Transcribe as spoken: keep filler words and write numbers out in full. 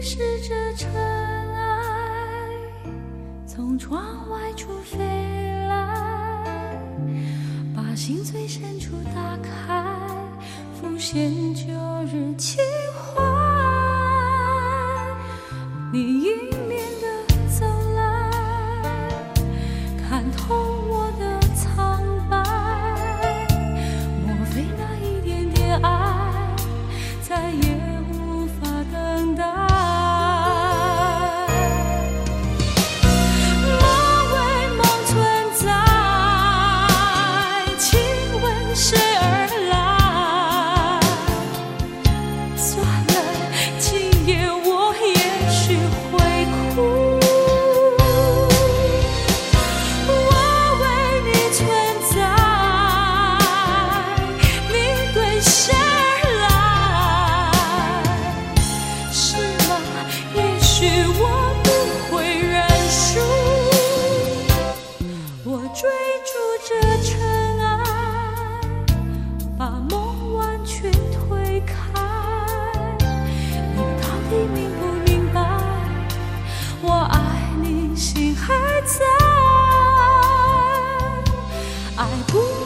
是这尘埃从窗外处飞来，把心最深处打开，浮现旧日情怀。你迎面的走来，看透我的苍白，莫非那一点点爱再也无法等待？莫为梦存在，请问谁而来？算了，今夜我也许会哭。我为你存在，你对谁而来？是吗？也许我不会认输。我追逐着尘埃，把梦完全推开。你到底明不明白？我爱你，心还在，爱不